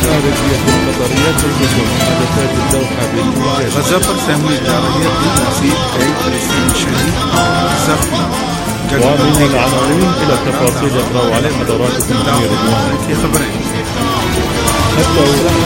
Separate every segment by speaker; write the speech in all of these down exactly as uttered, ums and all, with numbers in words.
Speaker 1: الخارجية القطرية تربط محادثات الدوحة بالإيجاد.
Speaker 2: غزہ پر family جا رہی ہے دن مزید کئی فلسطینی شہید زخمی.
Speaker 1: ومن العناوين إلى التفاصيل اقرأوا على حضراتكم في رضوان
Speaker 2: کی خبریں.
Speaker 1: حتى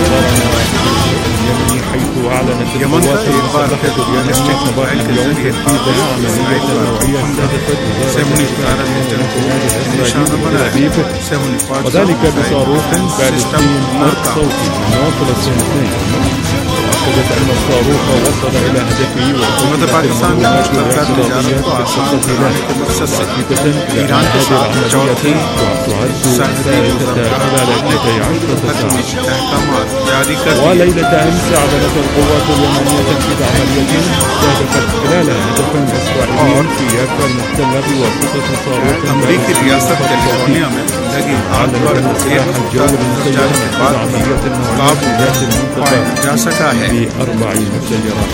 Speaker 1: اليمني حيث أعلنت القوات المسلحة اليمنية صباح اليوم تنفيذ عملية نوعية استهدفت وزارة الدفاع وذلك بصاروخ باليستي مرق صوتي من نواصل السنتين. أكدت أن الصاروخ وصل إلى هدفه وحكومة باكستان مشتركات تجارة وعصابة مؤسسة إيران هذه العملية تعد ثالثة خلال اثنتي عشرة ساعة. وليلة أمس أعلنت القوات اليمنية تنفيذ عملية استهدفت خلالها هدفا إسرائيليا في يافا المحتلة بواسطة صاروخ
Speaker 2: أمريكي رئاسة كاليفورنيا من
Speaker 1: أعلنت أن سلاح الجو المسير تنفيذ عملية نوعية في ذات المنطقة بأربع مسيرات.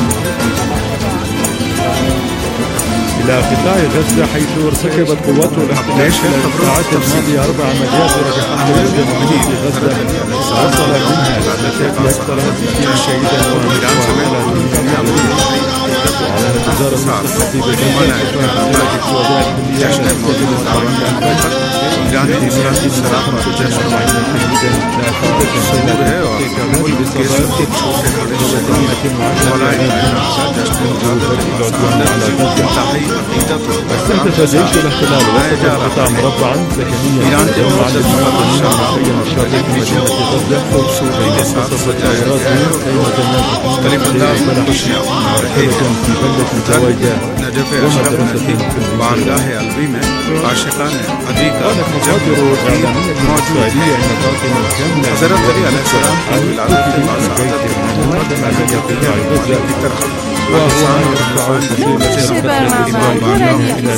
Speaker 1: إلى قطاع غزة حيث ارتكبت قوات الاحتلال خلال الساعات الماضية أربع عمليات رجع حملة جماعية في غزة وصل منها النتائج أكثر من ستين شهيدا ومئة وأعلنت وزارة المختصة بتنفيذ اتفاق الشهداء الكلية من السجن الأربعين ألفا إيران إسرائيل سلاح وتجاهل أربعين شهيدا لا خطة شهيدا وقيمة بصدارة استهدف جيش الاحتلال وسط قطاع مربعا سكنيا يوم على المواطنين المخيم الشرقي في مدينة غزة بين منتصف الطائرات من خيمة النازحين في بلح مركبة في بلدة زواجة ومدرسة في
Speaker 2: بارگاہ الوی میں عاشقان حدیقہ
Speaker 1: قالت مصادر إعلامية إسرائيلية أن فاطمة كاملة
Speaker 2: حضرت علی علیہ السلام
Speaker 1: في بيت مقدم على قطاع غزة وهو ما يرفع فصيلة القتل الإسرائيلية إلى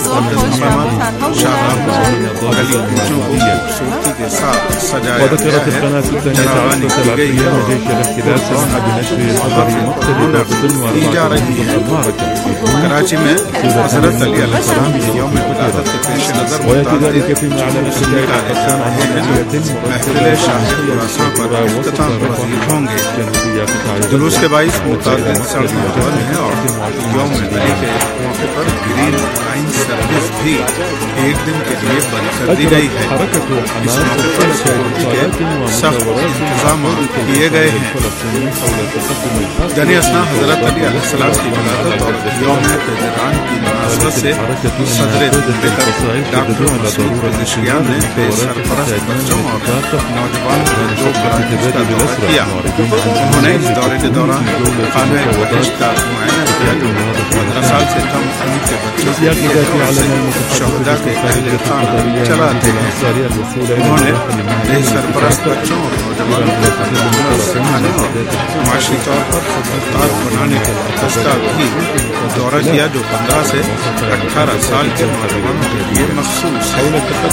Speaker 1: وذكرت القناة الثانية عشرة العبرية أن جيش الاحتلال سمح بنشر خبر مقتل ضابط وأربعة ضد المعركة
Speaker 2: کراچی میں حضرت علی علیہ السلام کی یوم ولادت کے پیش نظر
Speaker 1: ويأتي ذلك فيما أعلنت وسائل الإعلام عن عملية
Speaker 2: محفل شاہد خراساں پر اختتام پذیر ہوں گے. جلوس کے باعث متعدد سڑکیں بند ہیں اور یوم علی کے موقع پر گرین لائن سروس بھی ایک دن کے لیے بند کر دی گئی ہے. اس موقع پر سیکورٹی کے سخت انتظامات کیے گئے ہیں. جنی اسنا حضرت علی علیہ السلام کی ولادت اور یوم تہران کی مناسبت سے صدر مملکت ڈاکٹر مسعود پزشکیان نے بے سرپرست بچوں اور نوجوانوں کو دو برائی کا دورہ کیا. انہوں نے اس دورے کے دوران خانہ بہشت کا معائنہ کیا جو پندرہ سال سے کم عمر کے بچوں سے شہدا کے پہلے خان چلاتے ہیں. انہوں نے بے سرپرست بچوں اور نوجوانوں کو سکھانے اور معاشی طور پر خودمختار بنانے کا تذکرہ بھی دورہ کیا جو پندرہ سے اٹھارہ سال کے نوجوانوں کے لیے مخصوص ہے.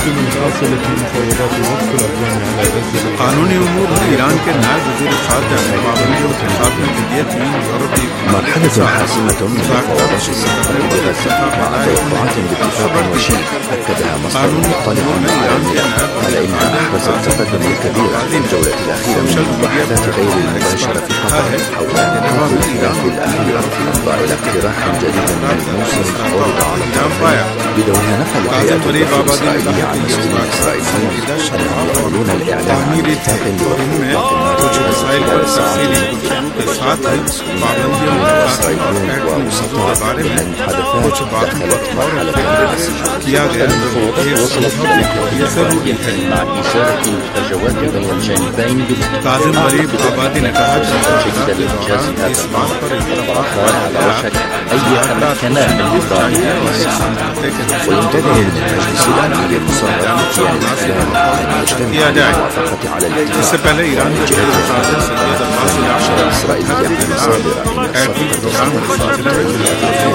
Speaker 2: قانونی امور ایران کے نائب وزیر خارجہ نے پابندیوں کے خاتمے کے لیے تین یورپی
Speaker 3: مرحلة حاسمة من مفاوضات السلام بغزة مع توقعات باتفاق وشيك أكدها مصدر مطلع عالمي على أنها أحرزت تقدما كبيرا في الجولة الأخيرة من المباحثات غير المباشرة في قطر حول نقاط الخلاف الأخيرة في إخضاع إلى اقتراح جديد من الموسم عرض على الطرفين. بدونها نقل هيئة الوفد الإسرائيلية عن مسؤولين إسرائيليين أنهم يقولون الإعلان عن اتفاق لوقف إطلاق النار خلال الساعات المقبلة. المسؤولون إسرائيليون ووسطاء بين المحادثات دخلت مرحلة حاسمة. المفاوضات وصلت إلى اتفاقية مع إشارة الفجوات بين الجانبين
Speaker 2: کاظم غریب آبادی نے کہا
Speaker 3: جيد الإنجاز هذا الأمر. الطرفان على وشك أن يتمكنا من إبرام هذه الساعة وينتبه للمجلس الأمني المصغر في الإعلام أن يجتمع على الموافقة على الاتفاق من جهة إسرائيل إسرائيلية مصادرة
Speaker 2: ایٹمی پروگرام کے سلسلے میں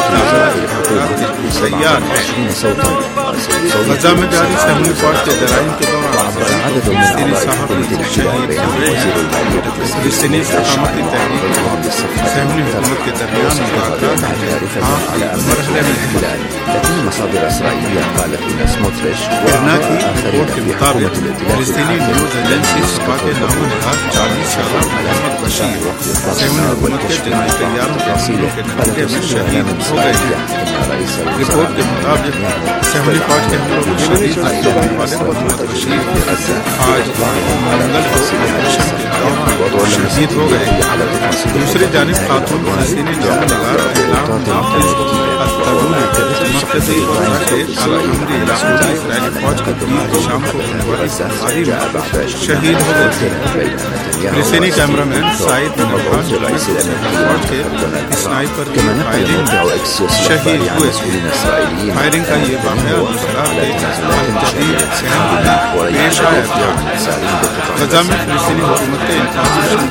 Speaker 3: سبعة وعشرين صوتا
Speaker 2: غزہ میں جاری صہیونی فوج کے جرائم کے دوران
Speaker 3: عدد من أعضاء الحكومة الشهير وزير المالية
Speaker 2: فلسطینی استقامتی تحریک صہیونی حکومت کے درمیان مذاکرات
Speaker 3: على
Speaker 2: مرحلے میں
Speaker 3: الاحتلال، لكن مصادر إسرائيلية قالت إن سموتريتش
Speaker 2: ارنا کی
Speaker 3: وآخرين
Speaker 2: رپورٹ کے
Speaker 3: في
Speaker 2: مطابق
Speaker 3: حكومة الائتلاف
Speaker 2: فلسطینی نیوز ایجنسی سپا کے نامہ نگار چالیس سالہ محمد بشیر صہیونی حکومت کے جنگی طیاروں کے حملوں کے نتیجے میں شہید ہو گئے ہیں۔ رپورٹ کے مطابق صہیونی فوج کے حملوں میں شہید ہونے والے محمد بشیر آج منگل کو آپریشن کے دوران شہید ہو گئے۔ دوسری جانب خاتون فلسطینی نامہ نگار اعلام نافذ التدول مرکزی غزہ کے العمری علاقے میں اسرائیلی فوج کے تیر شام کو ہونے والی سرحدی میں شہید ہو گئے تھے۔ فلسطینی کیمرہ مین سعید بن عبان فوج کے اسنائپر کی فائرنگ شہید ہوئے تھے۔ فائرنگ کا یہ واقعہ گجرات کے الجدید سینما میں پیش آیا تھا۔ غزہ میں فلسطینی حکومت کے انفارمیشن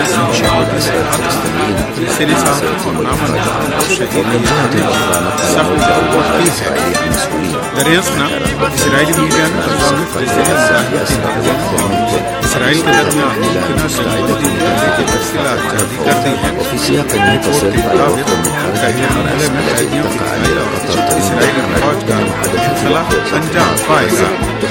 Speaker 2: فلسطینی صحافی کو نامہ نگار کو شہید کیا سخت ضرورت کی ہے۔ دریاسنا اسرائیلی میڈیا نے غزہ میں فلسطینی مظاہرین کی اسرائیل کے درمیان ممکنہ سرحدی معاہدے کی تفصیلات جاری کر دی ہیں۔ رپورٹ کے مطابق پہلے مرحلے میں قیدیوں کی رہائی اور اسرائیلی فوج کا انخلا انجام پائے گا۔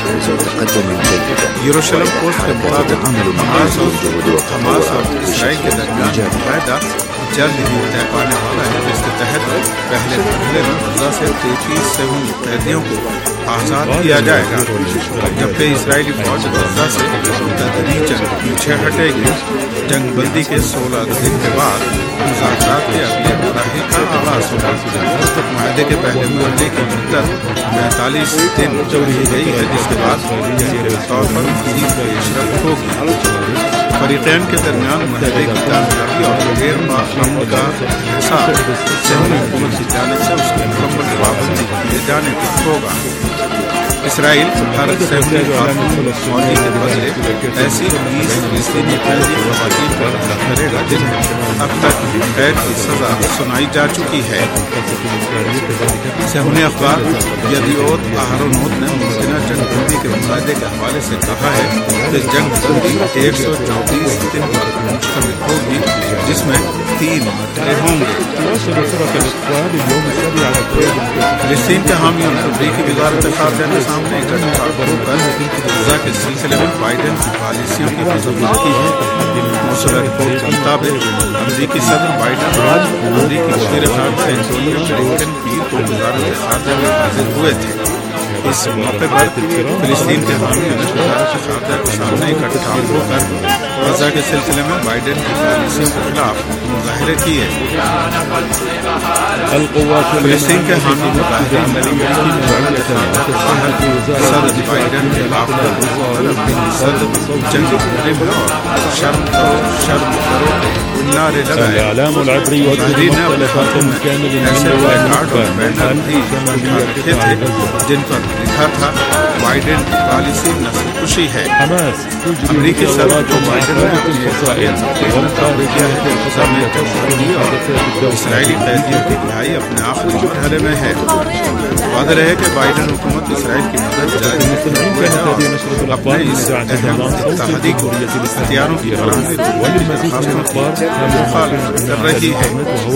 Speaker 2: یروشلم پوسٹ کے مطابق حماس اور حماس اور اسرائیل کے درمیان معاہدہ جلد ہی طے پانے والا ہے، جس کے تحت پہلے مرحلے میں غزہ سے تینتیس صہیونی قیدیوں کو آزاد کیا جائے گا، جبکہ اسرائیلی فوج غزہ سے تدریجاً پیچھے ہٹے گی۔ جنگ بندی کے سولہ دن کے بعد مذاکرات کے اگلے مراحل کا آغاز ہوگا۔ معاہدے کے پہلے مرحلے کی مدت پینتالیس دن کی گئی ہے، جس کے بعد جزیرے طور پر مزید پیشرفت ہوگی۔ فریقین کے درمیان معاہدے کی کامیابی اور غیر باعمل کا حساب صہیونی حکومت کی جانب سے اس کی مکمل پابندی کیے جانے پر ہوگا۔ اسرائیل ہر صہیونی خاتون فوجی کے بدلے ایسی بیس فلسطینی قیدی خواتین پر کرے گا جنہیں اب تک قید کی سزا سنائی جا چکی ہے۔ صہیونی اخبار یدیعوت اہرونوت نے ممکنہ جنگ بندی کے معاہدے کے حوالے سے کہا ہے کہ جنگ بندی ایک سو چوبیس دن پر مشتمل ہوگی، جس میں تین مرحلے ہوں گے۔ فلسطین کے حامیوں نے امریکی وزارت خارجہ کے سامنے اکٹھا ہو کر غزہ کے سلسلے میں بائیڈن کی پالیسیوں کی مذمت کی ہے۔ موصولہ رپورٹ کے مطابق امریکی صدر بائیڈن آج امریکی وزیر خارجہ اینٹونی بلنکن پیر کو وزارت خارجہ میں حاضر ہوئے تھے۔ اس موقع پر فلسطین کے حامیوں نے وزارت خارجہ کے سامنے اکٹھا ہو کر غزہ کے سلسلے میں بائیڈن کی پالیسیوں کے خلاف مظاہرے کیے۔ فلسطین کے حامی مظاہرین نے امریکی وزارت خارجہ کے باہر صدر بائیڈن کے خلاف صدر جنگ محرم اور شرم کرو شرم کرو نعرے لگائے۔ مظاہرین نے اپنے ہاتھوں میں ایسے پلے کارڈ اور بینر بھی اٹھا رکھے تھے جن پر لکھا تھا بائیڈن کی پالیسی نسل کشی ہے۔ امریکی صدر جو بائیڈن نے اپنی دعوی کیا ہے کہ غزہ میں جنگ اور اسرائیلی قیدیوں کی رہائی اپنے آخری مرحلے میں ہے۔ واضح رہے کہ بائیڈن حکومت اسرائیل کی مدد جاری رکھتے ہوئے ہے، اپنے اس اہم اتحادی کو ہتھیاروں کی فراہمی کی درخواستوں کی مخالفت کر رہی ہے۔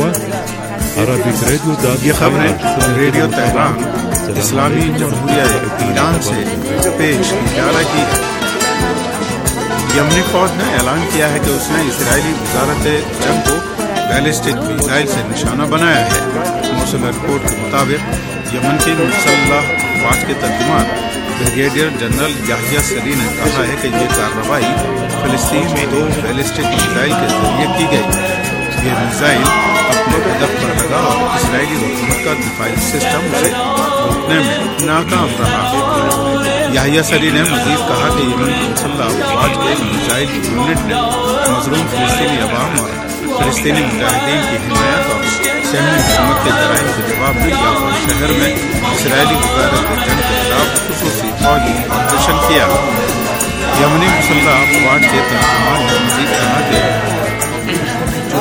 Speaker 2: یہ خبریں ریڈیو تہران اسلامی جمہوریہ ایران سے پیش کی جا رہی ہے۔ یمنی فوج نے اعلان کیا ہے کہ اس نے اسرائیلی وزارت جنگ کو بیلسٹک میزائل سے نشانہ بنایا ہے۔ موصولہ رپورٹ کے مطابق یمن کی مسلح افواج کے ترجمان بریگیڈیئر جنرل یحییٰ سری نے کہا ہے کہ یہ کارروائی فلسطین میں دو بیلسٹک میزائل کے ذریعے کی گئی۔ یہ میزائل اپنے ہدف پر لگا اور اسرائیلی حکومت کا دفاعی سسٹم اسے روکنے میں ناکام رہا۔ یحییٰ سری نے مزید کہا کہ یمن کی مسلح افواج کے میزائل یونٹ نے مظلوم فلسطینی عوام اور فلسطینی مجاہدین کی حمایت اور صہیونی حکومت کے جرائم کے جواب میں یافا شہر میں اسرائیلی وزارت جنگ کے خلاف خصوصی فوجی آپریشن کیا۔ یمنی مسلح افواج کے ترجمان نے مزید کہا کہ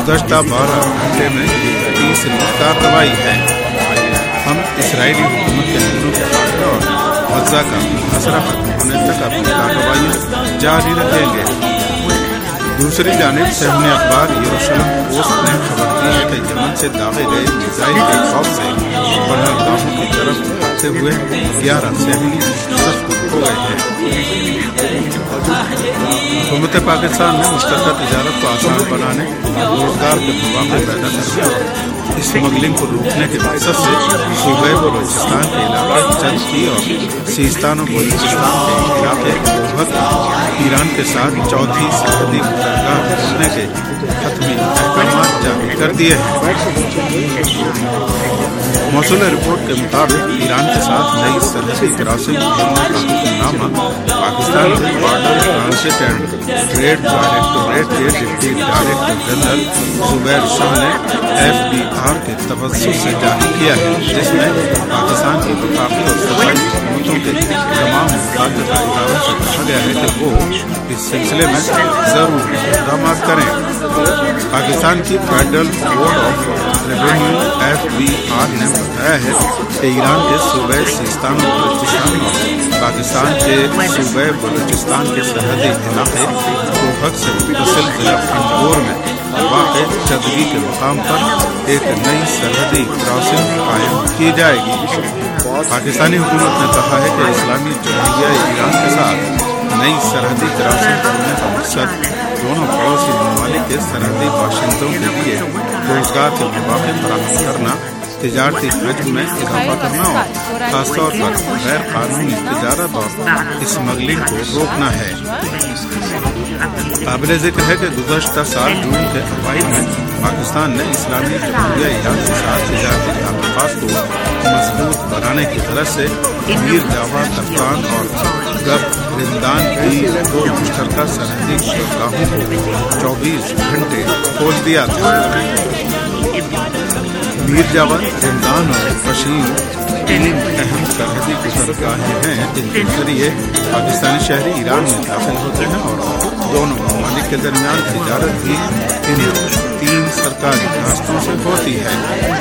Speaker 2: گزشتہ بارہ گھنٹے میں تیس کارروائی ہے. ہم اسرائیلی حکومت کے حملوں کے خاتمے اور غزہ کا محاصرہ ختم ہونے تک اپنی کارروائیاں جاری رکھیں گے. دوسری جانب صہیونی اخبار یروشلم پوسٹ نے خبر دی ہے کہ یمن سے داغے گئے میزائل کے خوف سے بندرگاہوں کی طرف بھاگتے ہوئے گیارہ صہیونی زخمی ہو گئے ہیں. حکومت پاکستان نے مشترکہ تجارت کو آسان بنانے، روزگار کے مواقع پیدا کرنے اور اسمگلنگ کو روکنے کے مقصد سے صوبہ بلوچستان کے علاقے چلکی اور سیستان و بلوچستان کے علاقے کوہت ایران کے ساتھ چوتھی سرحدی بندرگاہ کھولنے کے حتمی احکامات جاری کر دیے ہیں. موصول رپورٹ کے مطابق ایران کے ساتھ نئی سرحدی کراسنگ کھولنے کا حکم نامہ پاکستان کے border transit and trade directorate کے deputy director general Zubair Shah نے ایف بی آر کے توسط سے جاری کیا ہے، جس میں پاکستان کی وفاقی اور صوبائی حکومتوں کے تمام متعلقہ اداروں سے کہا گیا ہے کہ وہ اس سلسلے میں ضرور اقدامات کریں. پاکستان کی federal board of revenue F B R نے بتایا ہے کہ ایران کے صوبہ سیستان و بلوچستان اور پاکستان کے صوبہ بلوچستان کے سرحدی علاقے کوہت سے متصل ضلع انگور میں واقع چدری کے مقام پر ایک نئی سرحدی کراسنگ قائم کی جائے گی. پاکستانی حکومت نے کہا ہے کہ اسلامی جمہوریہ ایران کے ساتھ نئی سرحدی کراسنگ کرنے کا مقصد دونوں پڑوسی ممالک کے سرحدی باشندوں کے لیے روزگار کے مواقع فراہم کرنا، تجارتی حجم میں اضافہ کرنا اور خاص طور پر غیر قانونی تجارت اور اسمگلنگ کو روکنا ہے. قابل ذکر ہے کہ گزشتہ سال جون کے اوائل میں پاکستان نے اسلامی جمہوریہ ایران کے ساتھ تجارتی تعلقات کو مضبوط بنانے کی غرض سے میر جاوا ترکان اور گرب رندان کی دو مشترکہ سرحدی بندرگاہوں کو چوبیس گھنٹے کھول دیا تھا. میر جاوا رندان اور پشین تین اہم سرحدی گزرگاہیں ہیں جن کے ذریعے پاکستانی شہری ایران میں داخل ہوتے ہیں اور دونوں ممالک کے درمیان تجارت بھی ان تین سرکاری راستوں سے ہوتی ہے.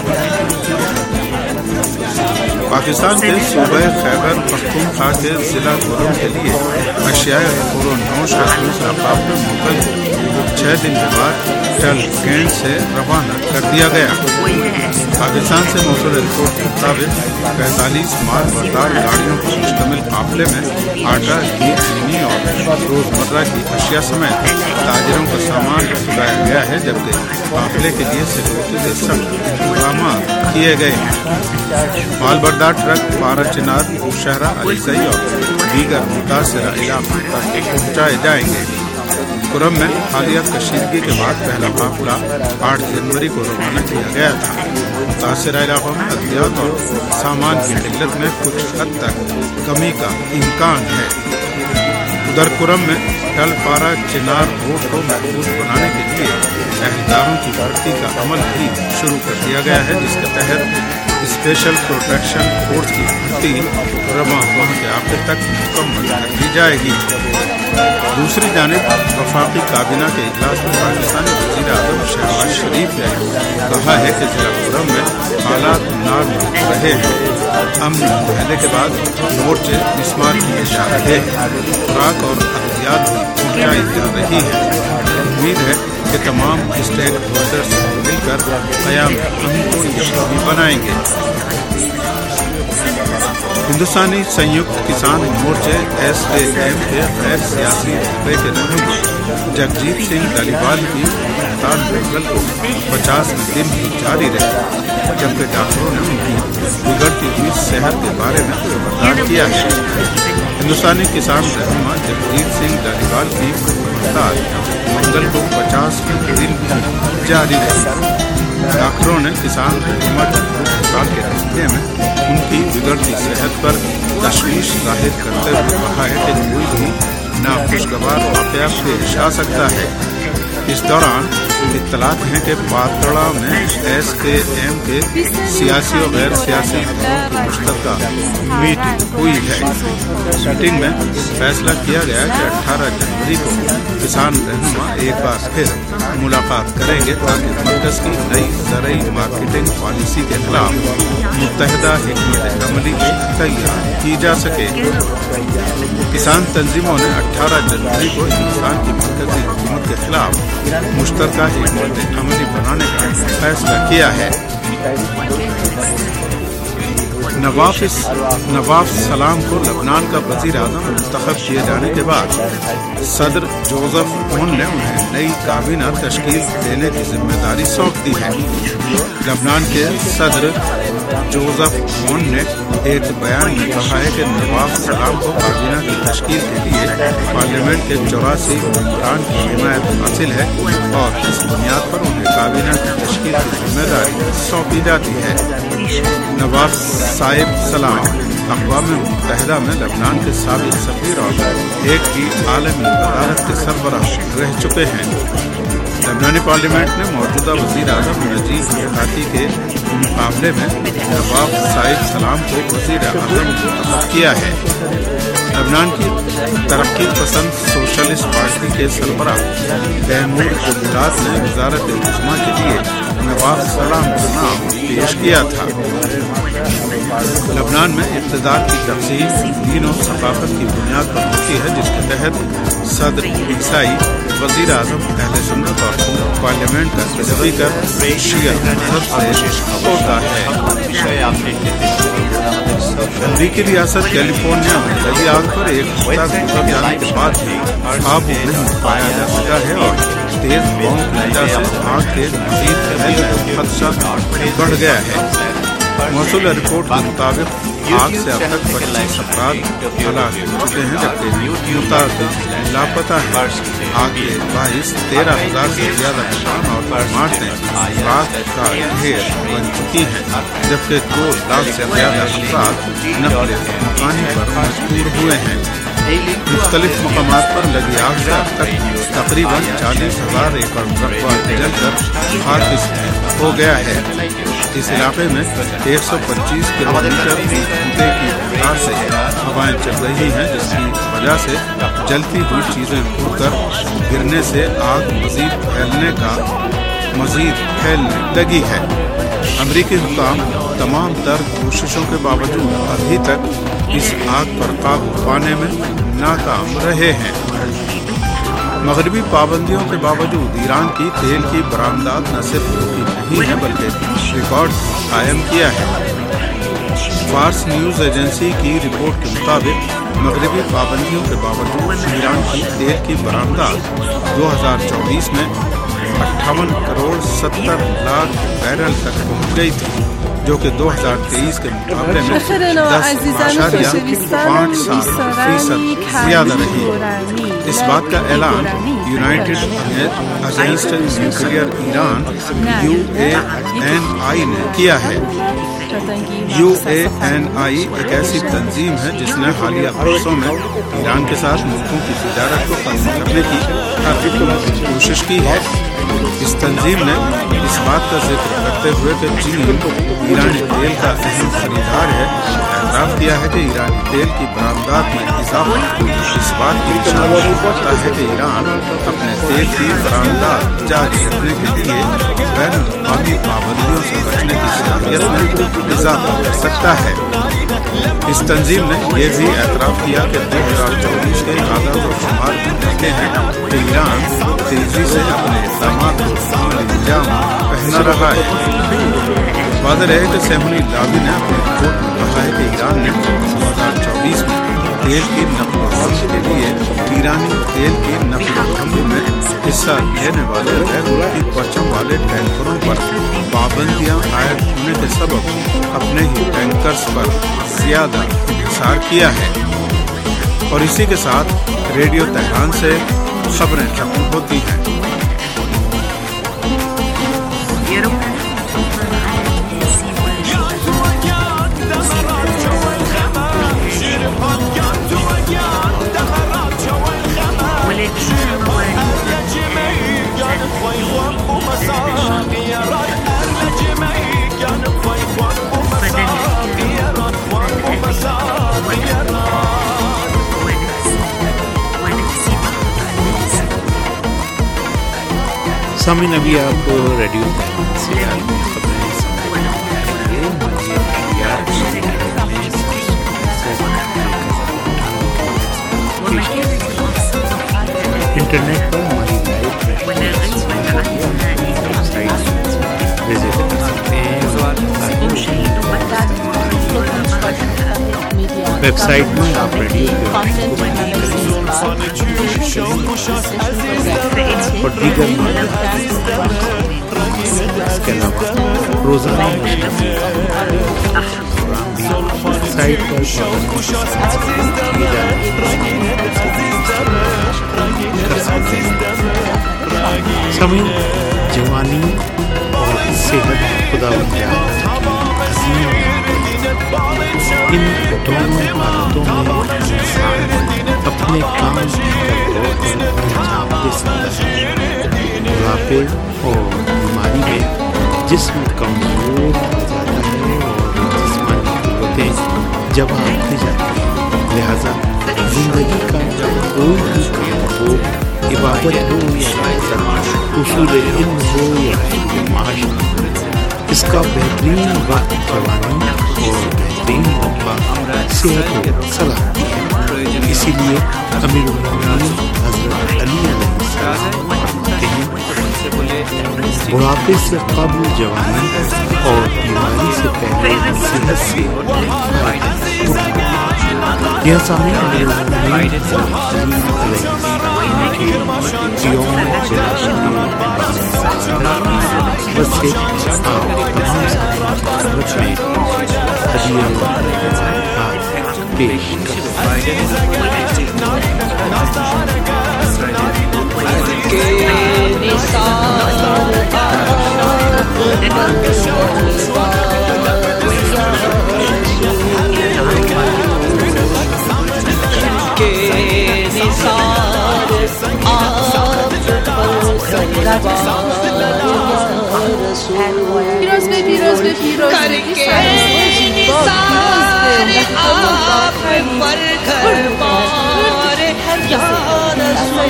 Speaker 2: پاکستان کے صوبہ خیبر پختونخوا کے ضلع گورم کے لیے اشیاء خورونوش کا دوسرا قابل ملک چھ دن کے بعد ٹل کینٹ سے روانہ کر دیا گیا. پاکستان سے موصول رپورٹ کے مطابق پینتالیس مال بردار گاڑیوں پر مشتمل قافلے میں آٹا، گھی، چینی اور روزمرہ کی اشیاء سمیت تاجروں کا سامان چلایا گیا ہے، جبکہ قافلے کے لیے سیکورٹی کے سخت انتظامات کیے گئے ہیں. مال بردار ٹرک پارا چنار، شہرہ علیزئی اور دیگر متاثرہ علاقوں تک پہنچائے جائیں گے. کرم میں حالیہ کشیدگی کے بعد پہلا قافلہ آٹھ جنوری کو روانہ کیا گیا تھا. متاثرہ علاقوں میں ادویات اور سامان کی قلت میں کچھ حد تک کمی کا امکان ہے. ادھر کرم میں ٹل پارا چنار روڈ کو محفوظ بنانے کے لیے اہلکاروں کی بھرتی کا عمل بھی شروع کر دیا گیا ہے، جس کے تحت اسپیشل پروٹیکشن فورس کی بھرتی رواں ماہ کے آخر تک مکمل کر دی جائے گی. دوسری جانب وفاقی کابینہ کے اجلاس میں پاکستانی وزیر اعظم شہباز شریف نے کہا ہے کہ ضلع کرم میں حالات نارمل رہے ہیں. امن معاہدے کے بعد مورچے مسمار کیے جا رہے ہیں، خوراک اور ادویات بھی پہنچائی جا رہی ہے. امید ہے کہ تمام اسٹیک ہولڈرز مل کر قیام امن کو یقینی بنائیں گے. ہندوستانی سنیکت کسان مورچے ایس اے ایم کے غیر سیاسی رتبے کے رہنما جگجیت سنگھ دالیوال کی ہڑتال منگل کو پچاس دن بھی جاری رہی، جبکہ ڈاکٹروں نے ان کی بگڑتی ہوئی صحت کے بارے میں خبردار کیا ہے. ہندوستانی کسان رہنما جگجیت سنگھ دالیوال کی ہڑتال منگل کو پچاس دن بھی جاری رہی. ڈاکٹروں نے کسان رہنما کی ہڑتال کے نتیجے میں ان کی بگڑتی صحت پر تشویش ظاہر کرتے ہوئے کہا ہے کہ کوئی بھی ناخوشگوار واقعہ پیش آ سکتا ہے. اس دوران اطلاعات ہیں کہ پاتڑا میں ایس کے ایم کے سیاسی و غیر سیاسی کی مشترکہ میٹنگ ہوئی ہے۔ میٹنگ میں فیصلہ کیا گیا کہ اٹھارہ جنوری کو کسان رہنما ایک بار پھر ملاقات کریں گے تاکہ مرکز کی نئی زرعی مارکیٹنگ پالیسی کے خلاف متحدہ حکمت عملی تیار کی جا سکے۔ کسان تنظیموں نے اٹھارہ جنوری کو ہندوستان کی مرکزی حکومت کے خلاف مشترکہ حکمت عملی بنانے کا فیصلہ کیا ہے۔ نواف نواف سلام کو لبنان کا وزیر اعظم منتخب کیے جانے کے بعد صدر جوزف اون نے انہیں نئی کابینہ تشکیل دینے کی ذمہ داری سونپ دی ہے۔ لبنان کے صدر جوزف اون نے ایک بیان میں کہا ہے کہ نواف سلام کو کابینہ کی تشکیل کے لیے پارلیمنٹ کے چوراسی ممبران کی حمایت حاصل ہے اور اس بنیاد پر انہیں کابینہ کی تشکیل کی ذمہ داری سونپی جاتی ہے۔ نواف صاحب سلام اقوام متحدہ میں لبنان کے سابق سفیر اور ایک کی عالمی عدالت کے سربراہ رہ چکے ہیں۔ لبنانی پارلیمنٹ نے موجودہ وزیر اعظم نجیب میقاتی کے مقابلے میں نواف صاحب سلام کو وزیر اعظم منتخب کیا ہے۔ لبنان کی ترقی پسند سوشلسٹ پارٹی کے سربراہ تیمور قدرات نے وزارت عظمیٰ کے لیے نواف سلام کا نام پیش کیا تھا۔ لبنان میں اقتدار کی تقسیم دین و ثقافت کی بنیاد پر ہوتی ہے، جس کے تحت صدر عیسائی وزیر اعظم اہل سنت اور پارلیمنٹ کا اسپیکر شیعہ مذہب سے ہوتا ہے۔ امریکی ریاست کیلیفورنیا میں لگی آگ پر ایک ہفتہ گزر جانے کے بعد بھی قابو نہیں پایا جا سکا ہے اور تیز بم کی وجہ سے آگ کے مزید پھیلنے کا خدشہ بڑھ گیا ہے۔ موصولہ رپورٹ کے مطابق آگ سے اب تک پچیس افراد ہلاک ہو چکے ہیں جبکہ متعدد لاپتہ ہیں۔ آگ کے باعث تیرہ ہزار سے زیادہ مکان اور عمارتیں راکھ کا ڈھیر بن چکی ہیں جبکہ دو لاکھ سے زیادہ افراد نقل مکانی پر مجبور ہوئے ہیں۔ مختلف مقامات پر لگی آگ سے اب تک تقریباً چالیس ہزار ایکڑ رقبہ جل کر خاک ہو گیا ہے۔ اس علاقے میں ایک سو پچیس کلو میٹر فی گھنٹے کی رفتار سے ہوائیں چل رہی ہیں جس کی وجہ سے جلتی ہوئی چیزیں اڑ کر گرنے سے آگ مزید پھیلنے کا مزید پھیلنے لگی ہے۔ امریکی حکام تمام تر کوششوں کے باوجود ابھی تک اس آگ پر قابو پانے میں ناکام رہے ہیں۔ مغربی پابندیوں کے باوجود ایران کی تیل کی برآمدات نہ صرف روکی نہیں ہے بلکہ ریکارڈ قائم کیا ہے۔ فارس نیوز ایجنسی کی رپورٹ کے مطابق مغربی پابندیوں کے باوجود ایران کی تیل کی برآمدات دو ہزار چوبیس میں اٹھاون کروڑ ستر لاکھ بیرل تک پہنچ گئی تھی جو کہ دو ہزار تیئیس کے مقابلے میں دس اشاریہ پانچ سات فیصد زیادہ رہی۔ اس بات کا اعلان united against nuclear Iran U A N I نے کیا ہے۔ یو اے این آئی ایک ایسی تنظیم ہے جس نے حالیہ برسوں میں ایران کے ساتھ ملکوں کی تجارت کو ختم کرنے کی ہر کوشش کی ہے۔ اس تنظیم نے اس بات کا ذکر کرتے ہوئے کہ چین ایرانی تیل کا اہم خریدار ہے اعتراف کیا ہے کہ ایرانی تیل کی برآمدات میں اضافہ اس بات کی نشاندہی کرتا ہے کہ ایران اپنے تیل کی برآمدات جاری رکھنے کے لیے بین الاقوامی پابندیوں سے بچنے کی صلاحیت میں اضافہ کر سکتا ہے۔ اس تنظیم نے یہ بھی اعتراف کیا کہ دو ہزار چوبیس کے اعداد و شمار کہتے ہیں کہ ایران تیزی سے اپنے اقدامات کو عملی انجام پہنا رہا ہے۔ واضح ہے کہ صہیونی لابی نے اپنے رپورٹ میں کہا ہے کہ ایران نے دو ہزار چوبیس میں تیل کی نقل و حمل کے لیے ایرانی تیل کی نقل و حمل میں حصہ لینے والے غیر ملکی پرچم والے ٹینکروں پر پابندیاں عائد ہونے کے سبب اپنے ہی ٹینکرز پر زیادہ انحصار کیا ہے۔ اور اسی کے ساتھ ریڈیو تہران سے خبریں ختم ہوتی ہیں۔
Speaker 4: ولكن سامعین ابھی آپ ریڈیو سے عالمی خبریں سن رہے ہیں. انٹرنیٹ پر ہماری لائیو وزٹ کر سکتے ہیں. ویب سائٹ میں آپ ریڈیو اور دیگر اس کے علاوہ روزانہ سائٹ پر سمین جوانی اور صحت خدا ان دونوں حالتوں میں انسان اپنے کام انجام دے سکتا ہے. بڑھاپے اور بیماری میں جسم کمزور ہو جاتا ہے اور جسمانی قوتیں جب آتی جاتی ہیں. لہذا زندگی کا کوئی بھی کام ہو، عبادت ہو یا اصول علم ہو یا معاش ہو، اس کا بہترین وقت جوانی اور بہترین موقع صحت و صلاح ہے. اسی لیے امیر المومنین حضرت علی علیہ السلام فرماتے ہیں بڑھاپے سے قبل جوانی اور بیماری سے پہلے صحت سے یہ سامنے امیر المومنین حضرت علی علیہ السلام کے یوم بس سے آپ تمام سامنے میں ہدیہ پیش
Speaker 5: پیروز میں پیروز میں پیروز
Speaker 6: کر کے نثار آپ پر گھر بار یا رسول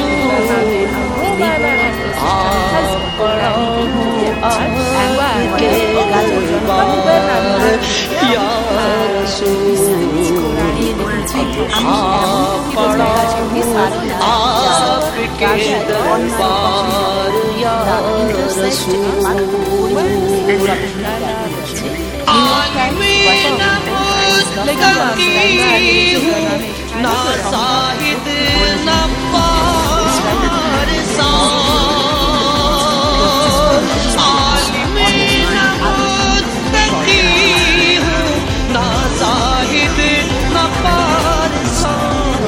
Speaker 6: آپ پڑا ہوں آپ کے گھر بار یا رسول آپ پڑا ہوں آپ کے دربار یا رسول عالم نموذگی ہوں نہ زاہد نہ پارسان. عالم نموذگی ہوں نہ زاہد نہ پارسان.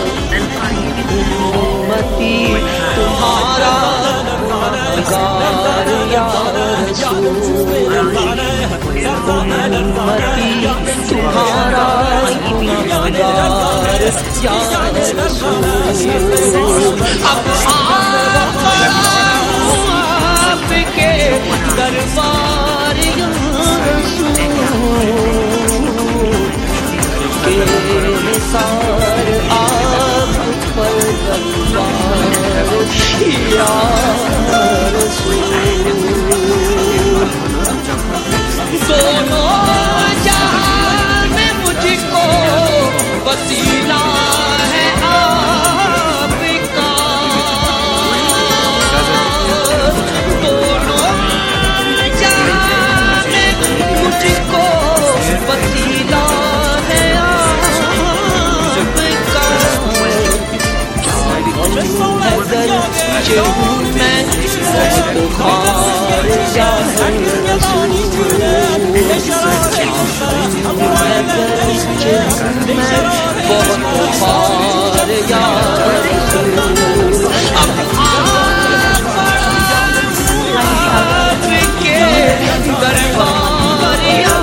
Speaker 6: امتی تمہارا گار یا رسول، امتی تمہارا گناہگار یا رسول. اب آپ کے دربار یا رسول کے نثار آپ پر دربار یا رسول. دونوں جہاں میں مجھ کو وسیلہ ہے آپ کا. دونوں جہاں میں مجھ کو وسیلہ ہے آپ کا. نظر چہوں میں بہت خار یا رسول، نظر چہوں میں بہت خار یا رسول. اب آپ کے دربار یا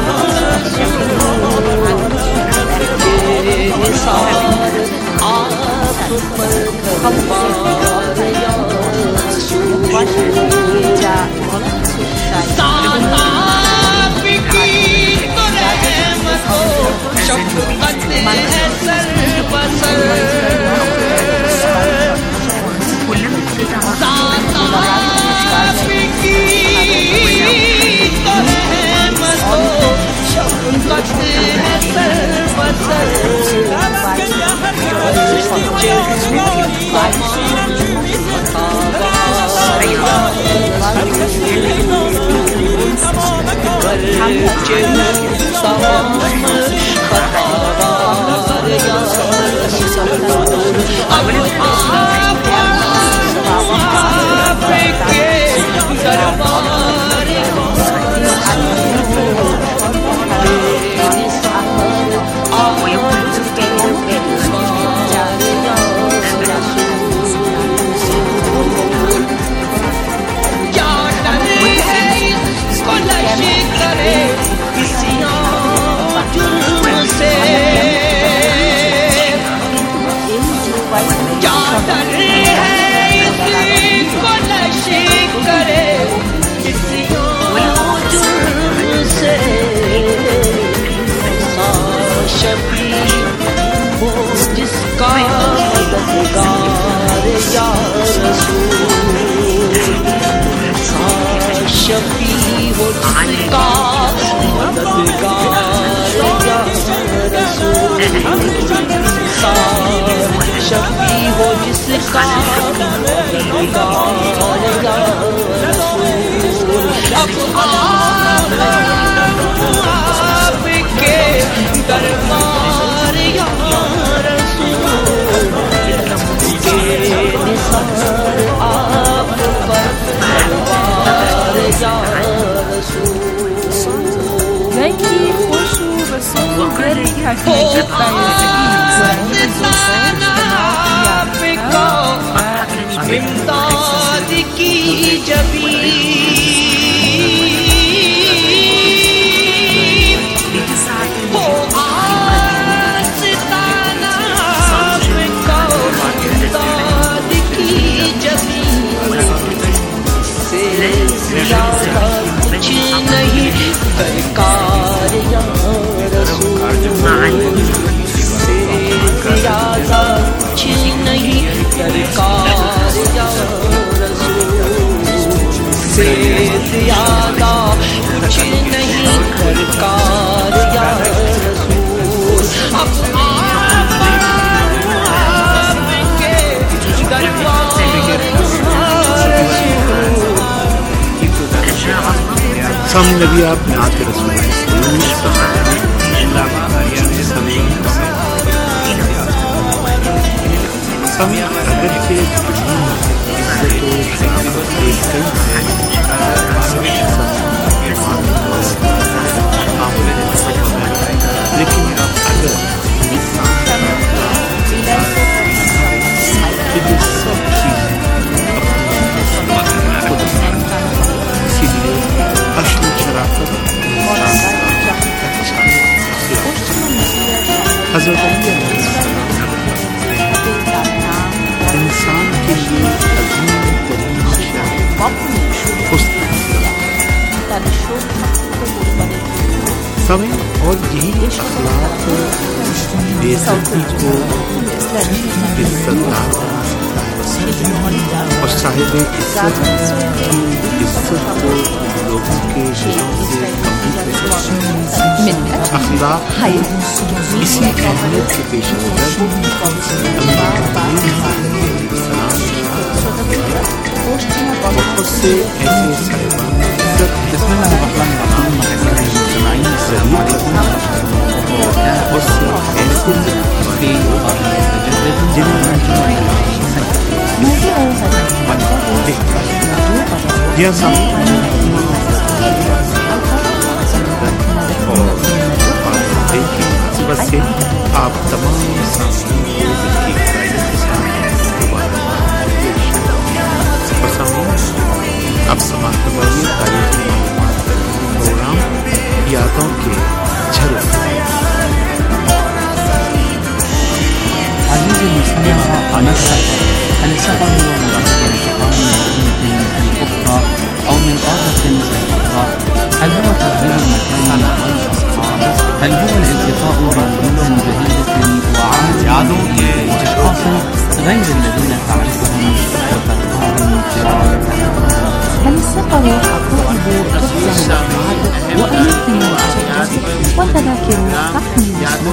Speaker 6: رسول کے نثار آپ پر دربار یا رسول. ساتھ آپ کی تو رحمت و شفقت ہے سر بسر.
Speaker 4: سامنے نبی آپ نے آج کے رسول سامنے اگر کے لیکن اب اگر سب چیزیں اسی لیے اصل شرافت حضرت علی علیہ السلام انسان کے لیے عظیم ترین اشیاء حسن سمے اور یہی اخلاق بے عزتی کو عزت اور صاحب عزت کی عزت کو لوگوں کے شرم سے کم اخلاق اسی اہمیت کے پیش نظر بہت سے ایسے صاحبان عزت بہت سے ایسے یا بس سے آپ تمام اب سماعت والی تاریخی پروگرام یادوں کے جھلک
Speaker 7: عزيزي المستمع أنصحك أن السفر هو مجرد انتقال من مدينة أخرى أو من قارة أخرى. هل هو تغيير المكان مع الأصحاب؟ هل هو الالتقاء بوجوه جديدة وعادة أشخاص غير الذين تعرفهم وتلقاهم قراءة؟
Speaker 8: هل السفر حقائب تخزن الأفعال وأماكن الأشخاص وتذاكر تحمل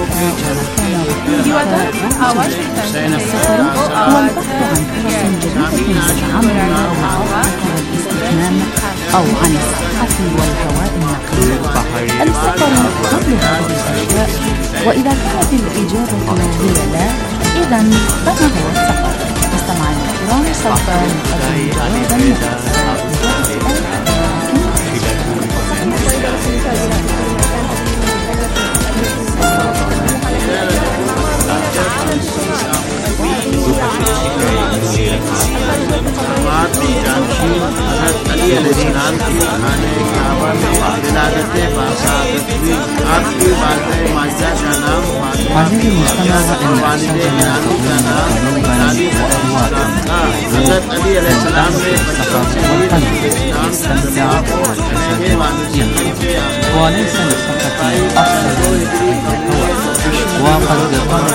Speaker 8: مكان السفر هو البحث عن فرص جديدة للتعامل مع المواقف والاستجمام أو عن الصحة والهواء النقي. السفر قبل هذه الأشياء، وإذا كانت الإجابة هي لا، إذا فما هو السفر؟ مستمعينا الكرام، سوف نقدم جوابا
Speaker 7: عزيزي المستمع، إن أحسابنا تضم قلوبا وأرواحا، استمتع والجسد ينقضي، وليس للصحة أفضل من الهواء. وقد قال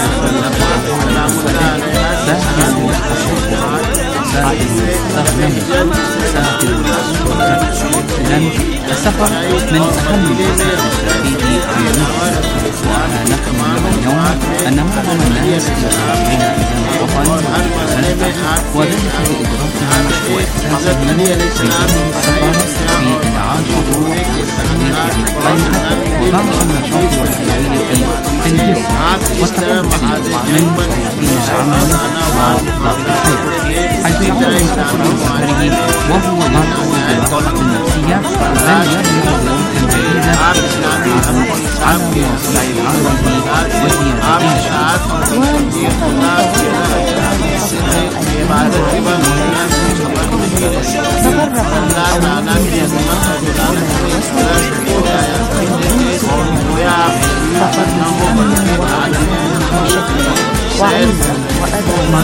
Speaker 7: ساكن الحشيش ساكن المستغنم ساكن المسؤول. إذن السفر من أهم الوسائل التي عملناها، وأنا نحن اليوم أن معظم الناس يسافرون إلى الوطن وذلك لإدراكهم وإحساسهم بجانب السفر في إنعاش الروح والتحديث بالقلب وبعض النشاط والحيوية في الجسم والتقدم من روتين العمل وضغط الحياة، حيث يعود المسافر بسفره وهو ضغط بالراحة النفسية، بل يبلغ الروح الجديدة على مواصلات عمله
Speaker 8: وعلما وأدبا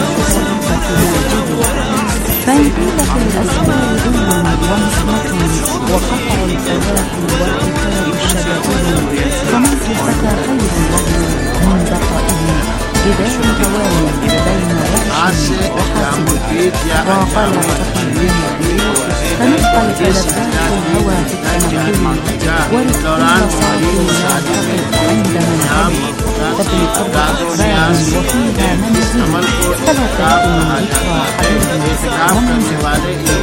Speaker 8: فانتهت الأسفار ظلم ومصمت وقطع الفواكه وارتكاب الشبابين، فموت الفتى خير له من بقائه بدار هوان بين وحش وحاسد. وقال التقييم فنبقى لذات الهوى في التنقل ورث صافي عند من ففي الأرض أحباب وفيها منزل فلا تكون ذكرى حبيب ومنزل.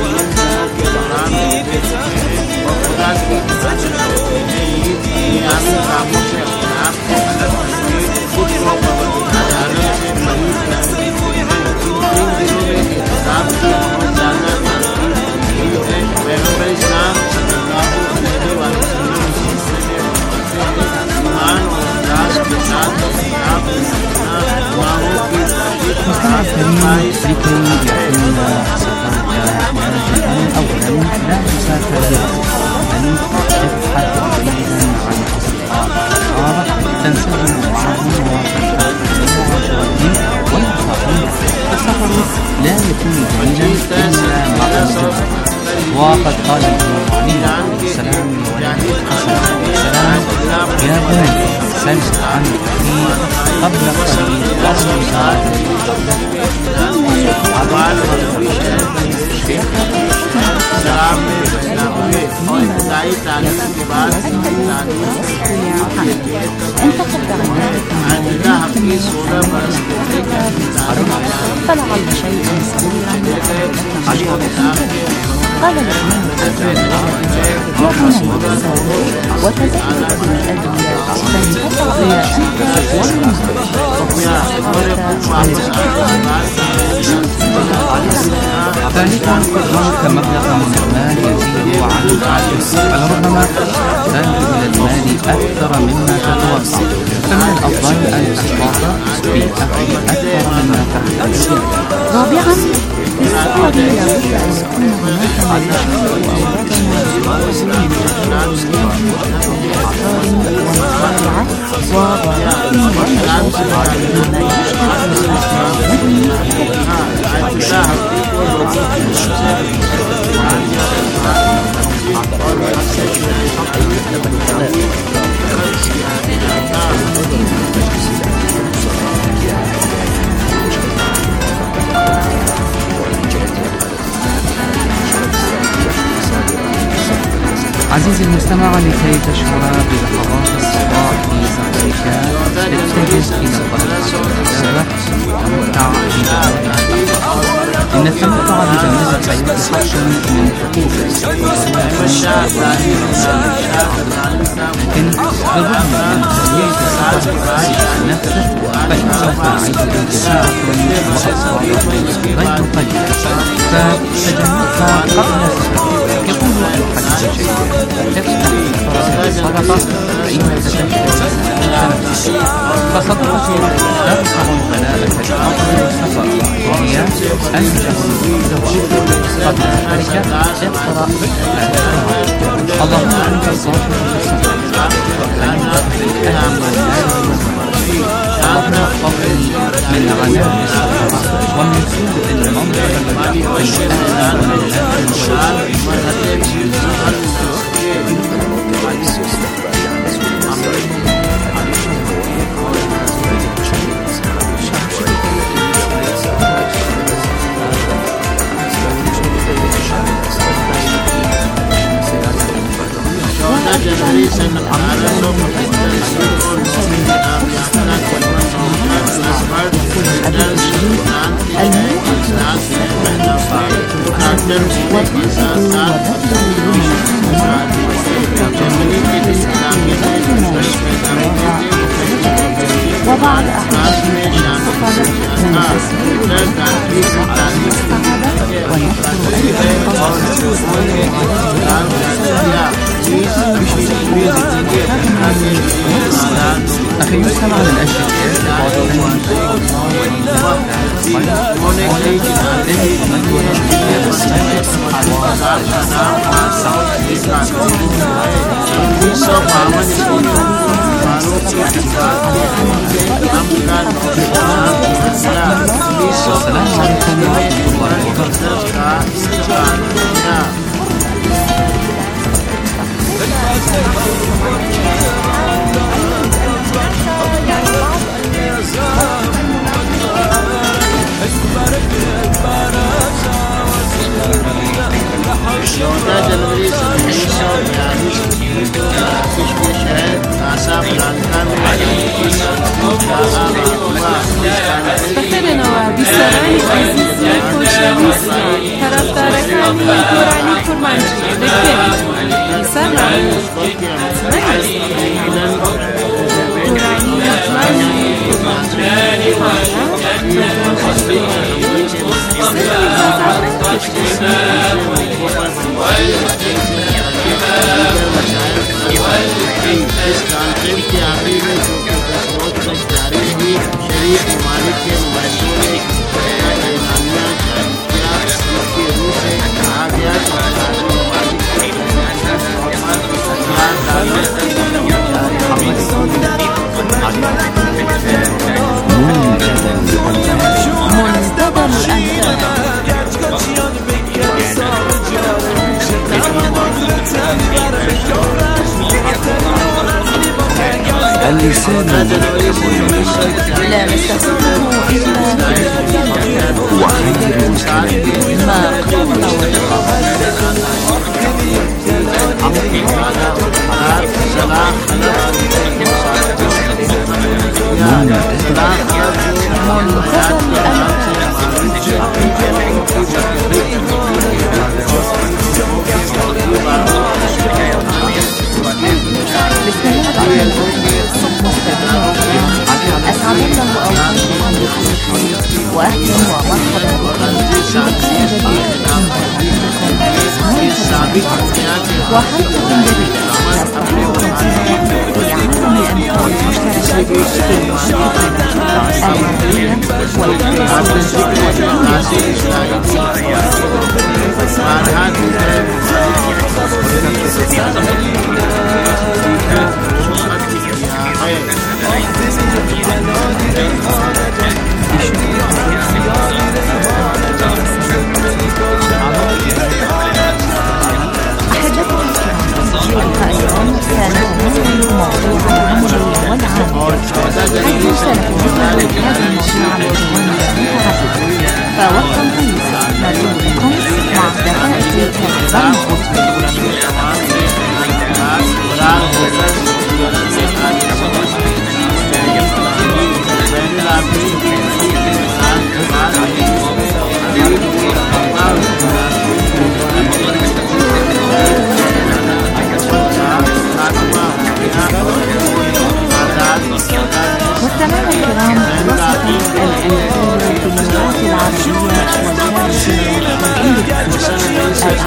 Speaker 7: مستمع الكريم، لكي يكون سفرك ناجحا أولا لا تسافر بل ابحث بعيدا عن الأصدقاء والأصحاب تنسجم معهم وترتاح بمعاشرتهم ويرتاحون. السفر لا يكون جميلا إلا مع الجمال. وقد قال الإمام علي السلام لولده الحسن السلام: يا بني سل عن الحديث قبل قليل وصل
Speaker 8: فلعل شيئا صغيرا قال الإمام يا بني وتزود بالأدوية فانقطع إلى أنت
Speaker 7: ذلك أعطاك مبلغا من المال يزيد عن عجز، بل ربما تحتاج إلى المال أكثر مما تتوقع، فمن الأفضل أن تحتاط بأخذ أكثر مما تحتاج.
Speaker 8: رابعا، في السفر لابد أن يكون هناك من
Speaker 7: عزيزي المستمع، لكي تشعر بلحظات الصفاء في سفرك اتجه إلى الطريق وتمتع بجمال. إن التمتع بجمال الحياة حق من حقوقك، لكن بالرغم من أهمية السفر خارج نفسك فإن سوف أعيد الكثير وأسرار غير قليلة. فتجنبك قبل السفر. يقول الحديث الشريف: افتح الصدقة فإنك تشهد فصدقة ترفع بلاءك بفضل السفر، وهي أنجح الزواج. قبل ذلك اقرأ اللهم أنت الصاحب في السفر فأنت في الأهل والمال والمال. اللهم احفظني من عناء السفر ومن سوء المنظر في الأهل والمال.
Speaker 8: وبعض أحيان فقدت من التسبيح
Speaker 7: أخي يستمع للأشياء السلام عليكم ورحمة الله وبركاته.
Speaker 5: سفرنا بسلام عزيزي خوشویستی طرفدارکانی گۆرانی کورمانجی بکرێت لەسەر ڕاوی گۆرانی جوانی کورمانجی
Speaker 3: اللسان
Speaker 8: لا نستخدمه إلا
Speaker 3: وخير المسلمين
Speaker 8: ما قبل أسعد الله أوقاتكم بخير وأهلا ومرحبا بكم في مكان جديد وحلقة جديدة نستطيعكم فيها لعالم الأمثال المشتركة في المنطقة العربية فوقتا طيبا نرجو منكم مع دقائق كذبا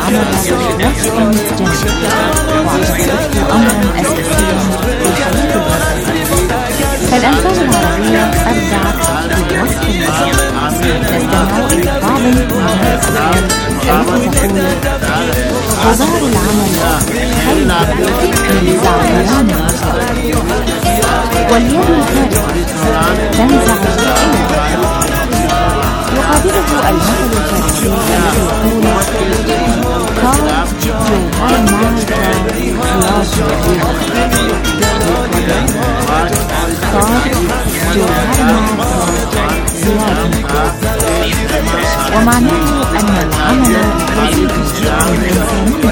Speaker 8: العمل وصف جميل واعتبرته أمرا أساسيا في الحياة البشرية. فالأنساب العربية أبدعت في وصف المرأة. نستمع إلى بعض من الأسئلة التي تقول: وزار العمل خير من زعفران النساء، واليد الكافية تنزع الشيء. يقابله المثل الفارسي الذي يقول: كار جوهر معك خلاص كار جوهر معك زيادة. ومعناه أن العمل يزيد من الإنسانية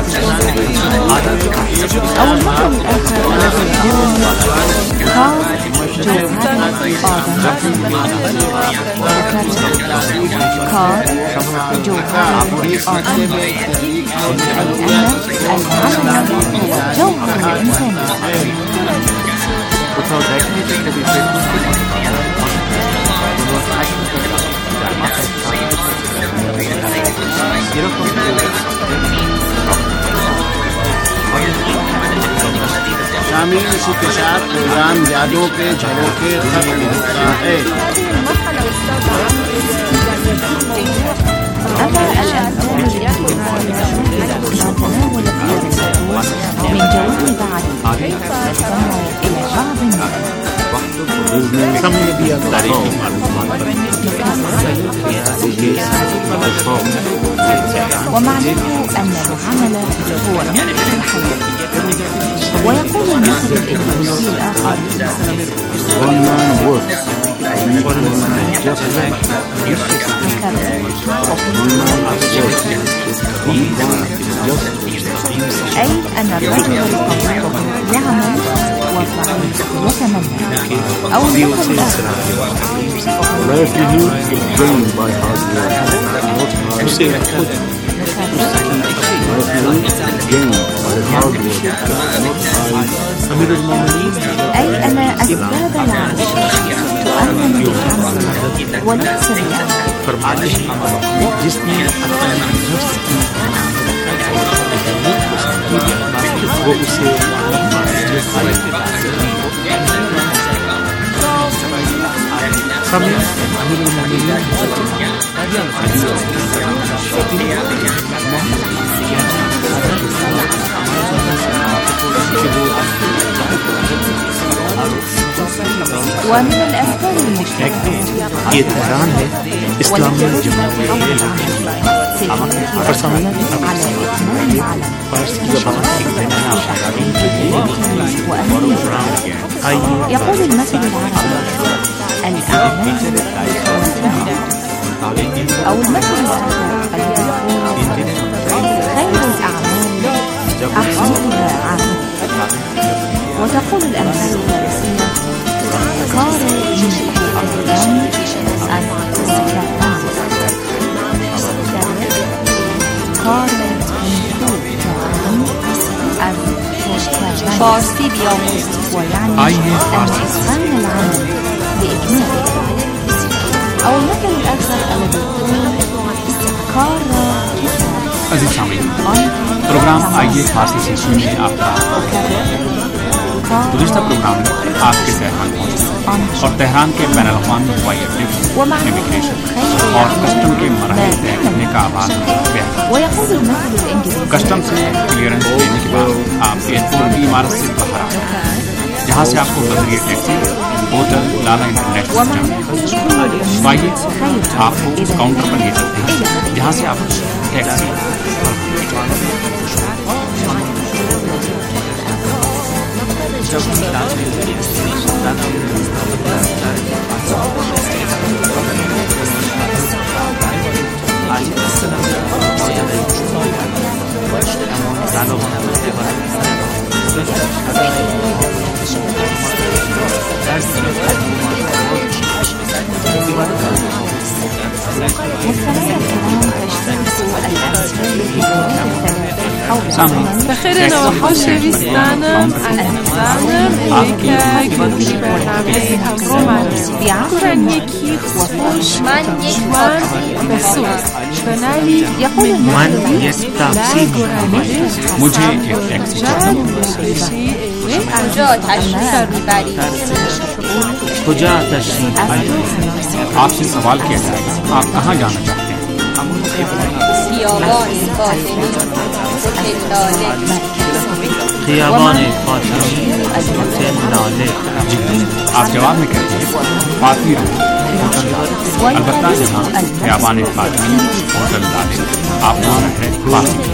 Speaker 8: أو المثل الآخر الذي يقول: كار جوهر آدم. كار جوهر آدم، أي أن العمل هو جوهر الإنسان.
Speaker 9: शामिल इसी के साथ प्रोग्राम यादों के झरोखे खत्म होता है.
Speaker 8: أما الأنساب التي تناولت من جوانب عديدة تستمع إلى بعض ومعناه أن العمل هو نصف الحياة. ويقول المثل الإنجليزي الآخر:
Speaker 9: One man works, one man just left.
Speaker 8: أي أن الرجل القوي يعمل والضعيف يتمنى. أو المثل الآخر:
Speaker 9: livelihood is gained by hard work, not hard work.
Speaker 8: أي أن أسباب العيش تؤمن بالعمل وليس بالعمل. ومن الأسباب المشتركة
Speaker 4: ये तेहरान है इस्लामी जमहूरियत
Speaker 8: يقول المثل العربي: الأعمال أو المثل الآخر الذي يقول: خير الأعمال أحسنها عمل. وتقول الأمثال الفارسية: كار من الأيام فارسی بیاموز ويعني أن إتقان العمل بإكماله. أو المثل الآخر الذي يقول: كار
Speaker 7: अजीज सामीन, प्रोग्राम आइए फारसी से सुनिए आपका गुज़िश्ता प्रोग्राम आपके तेहरान पहुंचा और तेहरान के बैन अल-अक़वामी हवाई अड्डे इमिग्रेशन और कस्टम के मराहल तय करने का आवाज़ किया। कस्टम से क्लियरेंस लेने के बाद आप एयरपोर्ट की इमारत से बाहर आ गए, जहाँ से आपको नजरिए टैक्सी होटल लाला इंटरनेशनल आइए आपको उस काउंटर पर ले चलते हैं जहाँ से आप टैक्सी
Speaker 8: مستمع الكلام تشترك الأمثال في الثلاث أو
Speaker 5: بخیر نوحشویستانم عزیزانم اینکه گروهی برنامه امروز کنن یکی خوش
Speaker 6: من یک
Speaker 5: جوان بسوز بنالی
Speaker 4: من یک تاکسی مجھے ایک ٹیکسی
Speaker 6: کجا تشریف میبرید؟
Speaker 4: کجا تشریف میبرید؟ آپ سے سوال کیا جائے گا آپ کہاں جانا چاہتے ہیں؟
Speaker 6: خیابان فاطمی هتل لاله
Speaker 4: خیابان فاطمی هتل لاله جی آپ جواب میں کہتے ہیں فاطمی روڈ ہوٹل لاله البتہ جہاں خیابان فاطمی ہوٹل لاله آپ نام ہے فاطمی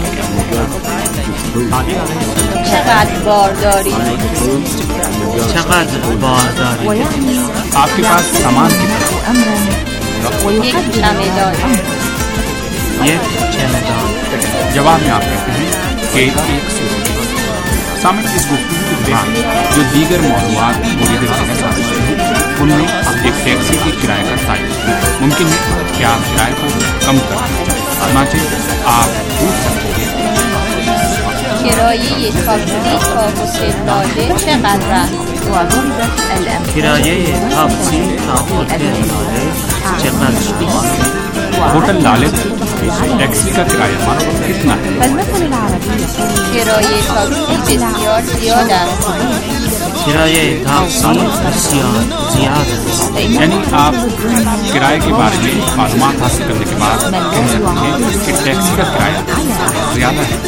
Speaker 6: چقدر بار دارید؟
Speaker 4: چقدر بار دارید؟ آپ کے پاس سامان کتنا؟
Speaker 6: یک چمدان
Speaker 4: یک چمدان جواب میں آپ کہتے ہیں کہ ایک سوٹ سامنے اس گفتگو کے دوران جو دیگر موضوعات مورد ذکر سازش ہیں ان میں ایک ٹیکسی کی کرایہ کا تعین ممکن ہے کہ آپ کرایہ کو کم کر دیں چنانچہ آپ پوچھ سکتے ہیں
Speaker 6: کرایه تاکسی تا هتل لاله چقدر است؟
Speaker 4: کرایه تاکسی تا هتل لاله چقدر است؟ ہوٹل لالے ٹیکسی کا کرایہ کتنا ہے؟
Speaker 6: کرایه تاکسی بسیار زیاد است.
Speaker 4: کرایہ تاکسی بسیار زیاد است. یعنی آپ کرایے کے بارے میں معلومات حاصل کرنے کے بعد کہہ سکتے ہیں کہ ٹیکسی کا کرایہ زیادہ ہے.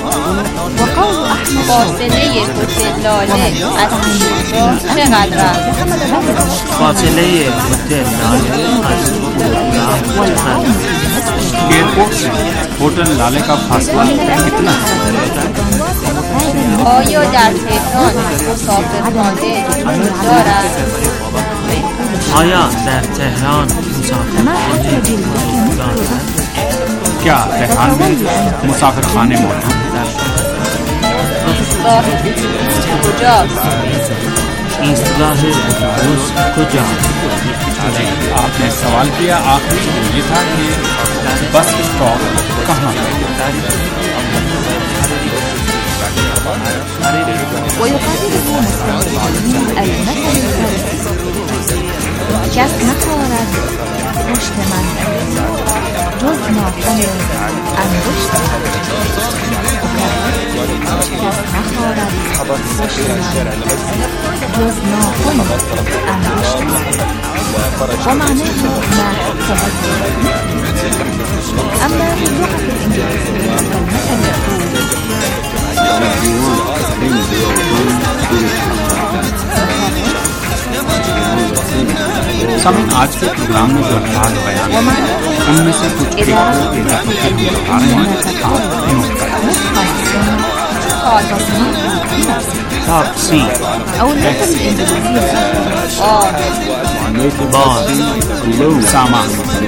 Speaker 6: فاصله هتل لاله از فرودگاه چقدر است؟
Speaker 4: فاصله هتل لاله از فرودگاه چقدر؟ ایئرپورٹ سے ہوٹل لالے کا فاصلہ کتنا ہے؟
Speaker 6: آیا در تهران مسافرخانه وجود دارد؟
Speaker 4: آیا در تهران مسافرخانه وجود دارد؟ کیا تهران میں مسافرخانے موجود ہیں؟
Speaker 6: ایستگاه کجاست؟
Speaker 4: ایستگاه اتوبوس کجاست؟ آپ نے سوال کیا آخری یہ تھا کہ بس اسٹاپ کہاں ہے؟
Speaker 8: ويقابله مستمعين المثل الفارسي كاس نخورد رشد من جز ناخن انگشت كاس نخورد رشد من جز ناخن انگشت ومعناه ما تبدل. أما في اللغة الإنجليزية فالمثل
Speaker 4: سامعین آج کے پروگرام میں جو الفاظ بیان ہیں ان میں سے کچھ ایک کو اضافہ کر کے بتا رہے ہیں آپ نوٹ کریں. تاکسی
Speaker 8: أو المثل الإنجليزي
Speaker 4: باز سامان